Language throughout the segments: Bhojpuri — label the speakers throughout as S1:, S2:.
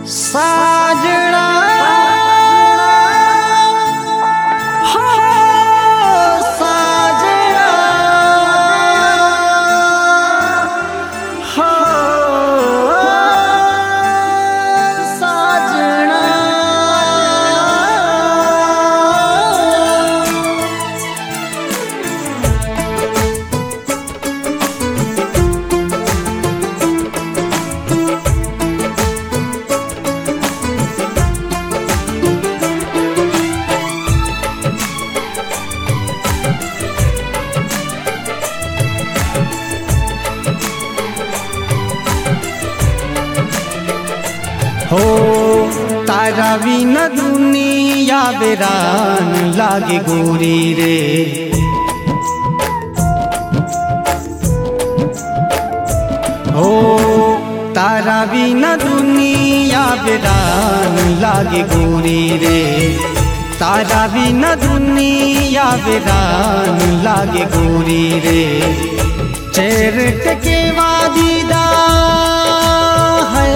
S1: साजना हो साजना हो साजना। हो तारा बिना दुनिया बेरान लागे गोरी रे। हो तारा बिना दुनिया बेरान लागे गोरी रे। तारा बिना दुनिया बेरान लागे गोरी रे। चेरट के वादीदा है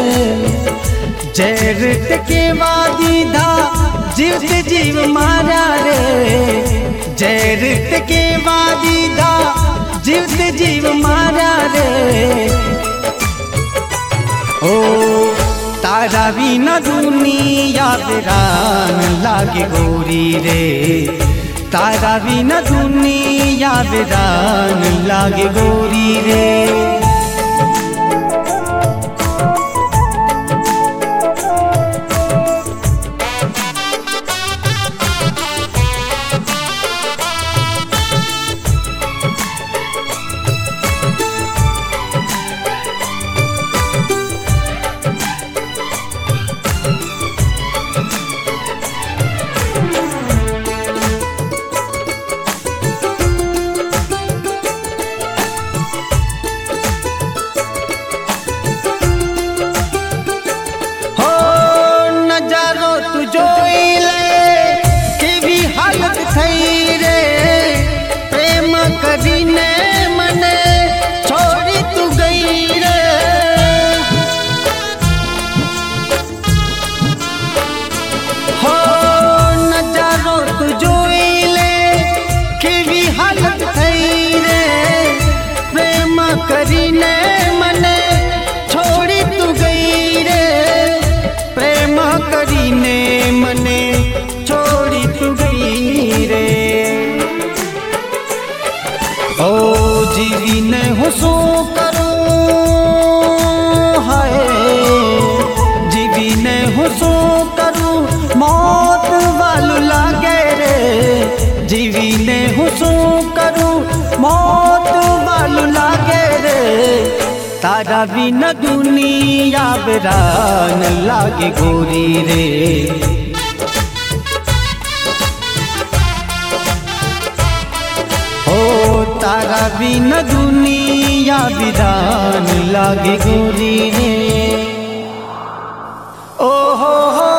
S1: चेरट के वादीदा जीव जीव मारा रे। चेरट के वादीदा जीव जीव मारा रे। ओ तारा बिना दुनिया बेरान लागे गोरी रे। तारा बिना दुनिया बेरान लागे गोरी रे। करीने मने छोड़ी तू गई रे। हो नजारो तू जोईले केवी हालत थई रे। प्रेम करीने मने छोड़ी तू गई रे। प्रेम करीने मने छोड़ी तू गई रे। ओ जीवी ने हुसो करो हाय जीवी ने हुसो करो मौत वालू लागे रे। जीवी ने हुसो करो मौत वालू लागे रे। तारा बिना दुनिया बेरान लागे गोरी रे। तारा बिना दुनिया बिरान लागे गोरी रे। ओ हो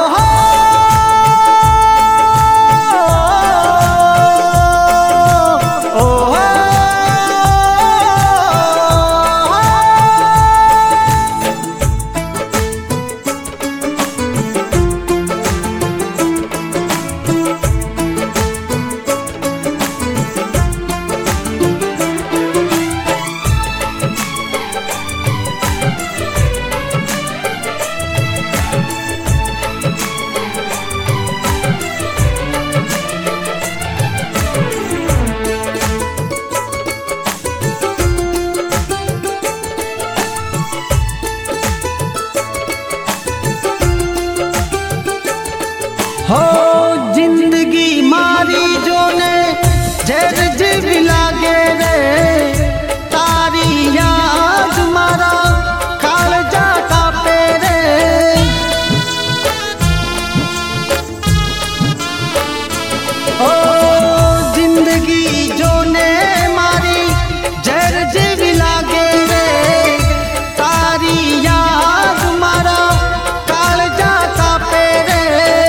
S1: हो जिंदगी मारी जो ने जर जीव लागे रे। तारी याद मारा कालजा कापे रे। ओ जिंदगी जो ने मारी जर जीव लागे रे। तारी याद मारा कालजा कापे रे।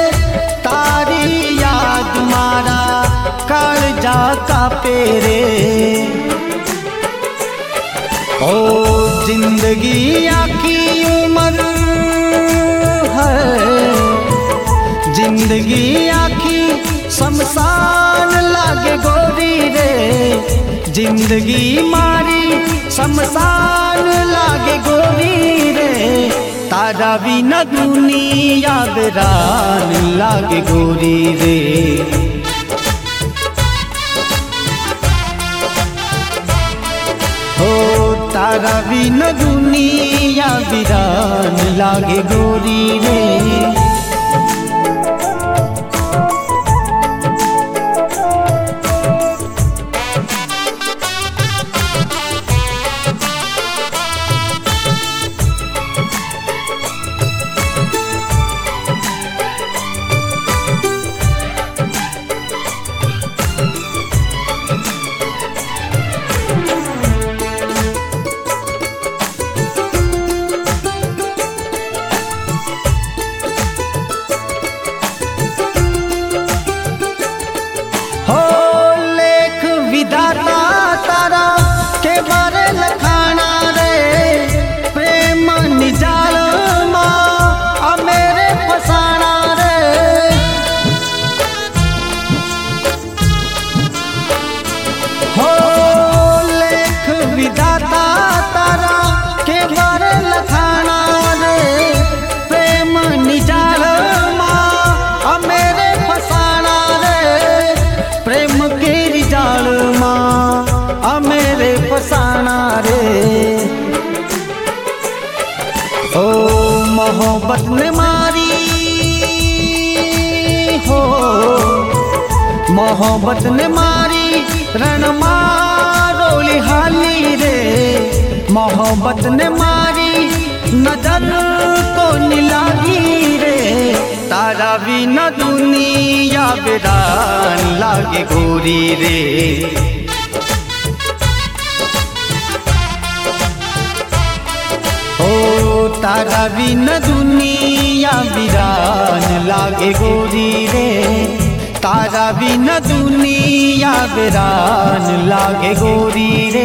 S1: कालजा कापे रे। ओ जिंदगी आखी उम्र जिंदगी आखी शमशान लागे गोरी रे, जिंदगी मारी शमशान लागे गोरी रे, तारा बिना दुनिया वीरान लागे गोरी रे। हो तारा बिना दुनिया वीरान लागे गोरी रे। तारा के बारे लखाना रे, प्रेम निजाल माँ मेरे फसाना रे। हो लेख विधाता तारा के बारे लखाना रे, प्रेम निजाल माँ मेरे फसाना रे, प्रेम के रिजाल माँ मेरे फसाना रे। ओ मोहब्बत ने मारी, हो मोहब्बत ने मारी रण मारोली हाली रे, मोहब्बत ने मारी नजर को निलागी रे, तारा बिना दुनिया वीरान लागे गोरी रे। ओ तारा बिना दुनिया वीरान लागे गोरी रे, तारा बिना दुनिया वीरान लागे गोरी रे,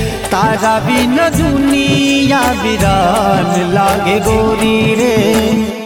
S1: तारा बिना दुनिया वीरान लागे गोरी रे।